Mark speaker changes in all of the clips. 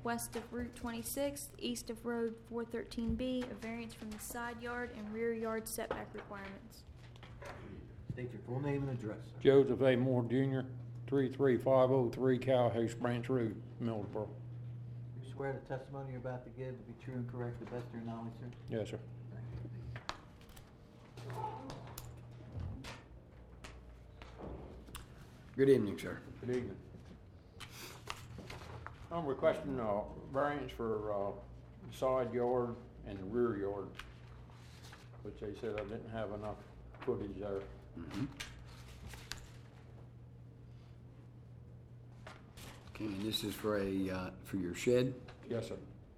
Speaker 1: west of Route 26, east of Road 413B, a variance from the side yard and rear yard setback requirements.
Speaker 2: State your full name and address.
Speaker 3: Joseph A. Moore Jr., 33503 Cowhouse Branch Road, Millersboro.
Speaker 2: You swear the testimony you're about to give to be true and correct to the best of your knowledge, sir?
Speaker 3: Yes, sir.
Speaker 4: Good evening, sir.
Speaker 3: Good evening. I'm requesting a variance for the side yard and the rear yard, which they said I didn't have enough footage there.
Speaker 4: Okay, and this is for your shed?
Speaker 3: Yes, sir.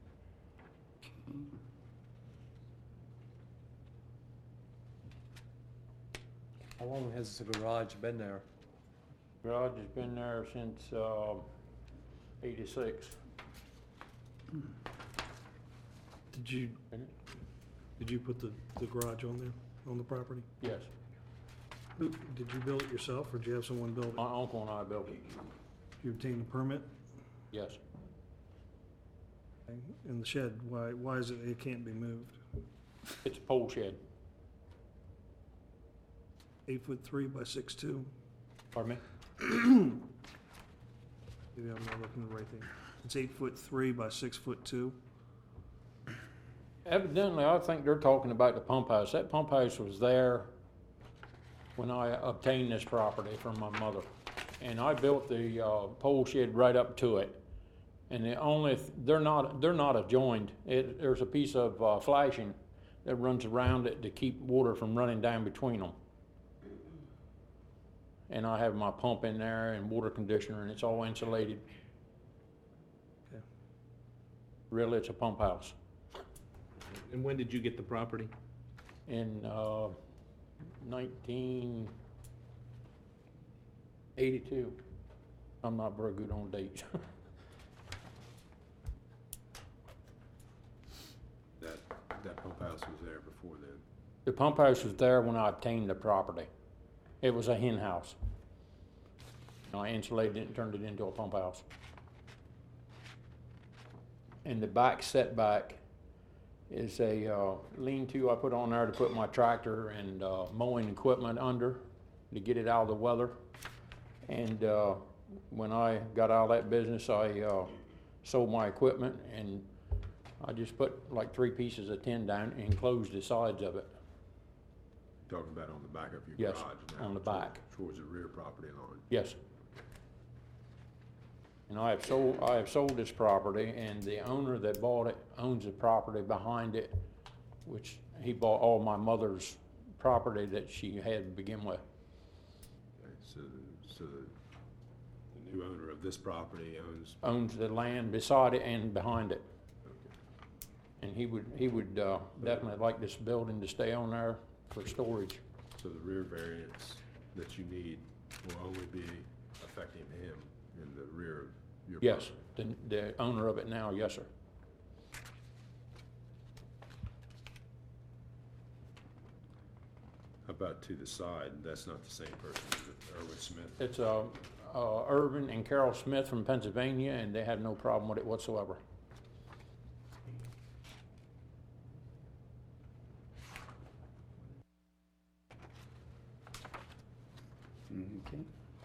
Speaker 5: How long has the garage been there?
Speaker 3: Garage has been there since '86.
Speaker 6: Did you put the garage on there, on the property?
Speaker 3: Yes.
Speaker 6: Did you build it yourself, or did you have someone build it?
Speaker 3: My uncle and I built it.
Speaker 6: Did you obtain a permit?
Speaker 3: Yes.
Speaker 6: In the shed, why is it can't be moved?
Speaker 3: It's a pole shed.
Speaker 6: 8'3" by 6'2".
Speaker 3: Pardon me?
Speaker 6: Maybe I'm not looking at the right thing. It's 8'3" by 6'2".
Speaker 3: Evidently, I think they're talking about the pump house. That pump house was there when I obtained this property from my mother. And I built the pole shed right up to it. And they're not adjoined. There's a piece of flashing that runs around it to keep water from running down between them. And I have my pump in there and water conditioner, and it's all insulated.
Speaker 6: Okay.
Speaker 3: Really, it's a pump house.
Speaker 5: And when did you get the property?
Speaker 3: In 1982. I'm not very good on dates.
Speaker 7: That pump house was there before then.
Speaker 3: The pump house was there when I obtained the property. It was a hen house. And I insulated it and turned it into a pump house. And the back setback is a lean-to I put on there to put my tractor and mowing equipment under to get it out of the weather. And when I got out of that business, I sold my equipment, and I just put like 3 pieces of tin down and enclosed the sides of it.
Speaker 7: Talking about on the back of your
Speaker 3: Yes,
Speaker 7: garage now.
Speaker 3: on the back.
Speaker 7: Towards the rear property line.
Speaker 3: Yes. And I have sold this property, and the owner that bought it owns the property behind it, which he bought all my mother's property that she had to begin with.
Speaker 7: Okay, so the new owner of this property
Speaker 3: Owns the land beside it and behind it. And he would definitely like this building to stay on there for storage.
Speaker 7: so the rear variance that you need will only be affecting him in the rear of your
Speaker 3: Yes,
Speaker 7: property.
Speaker 3: the owner of it now, yes, sir.
Speaker 7: How about to the side? That's not the same person, is it? Erwin Smith?
Speaker 3: It's Irvin and Carol Smith from Pennsylvania, and they had no problem with it whatsoever.
Speaker 4: Okay.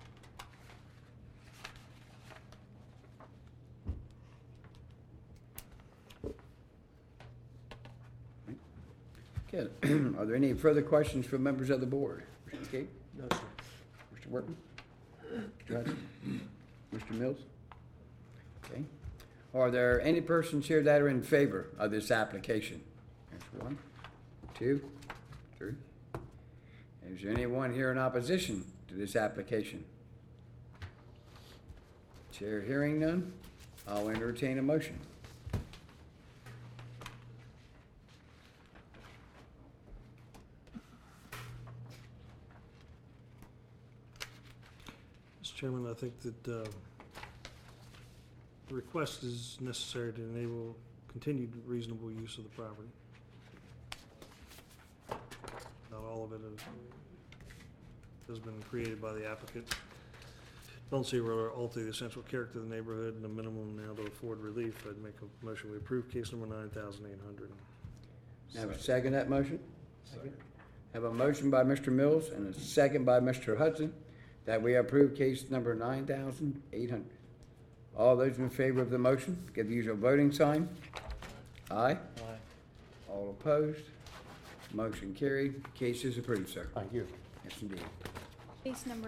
Speaker 4: Okay, are there any further questions from members of the board? Mr. McCabe?
Speaker 5: No, sir.
Speaker 4: Mr. Workman? Judge? Mr. Mills? Okay. Are there any persons here that are in favor of this application? That's 1, 2, 3. Is there anyone here in opposition to this application? Chair hearing none, I'll entertain a motion.
Speaker 6: Mr. Chairman, I think that the request is necessary to enable continued reasonable use of the property. Not all of it has been created by the applicant. don't see it will alter the essential character of the neighborhood and the minimum now to afford relief, I'd make a motion we approve case number 9,800.
Speaker 4: Have a second that motion?
Speaker 7: Second.
Speaker 4: Have a motion by Mr. Mills and a second by Mr. Hudson that we approve case number 9,800. All those in favor of the motion, give the usual voting sign. Aye. All opposed? Motion carried. Case is approved, sir.
Speaker 3: Thank you.
Speaker 4: Yes, indeed.
Speaker 1: Case number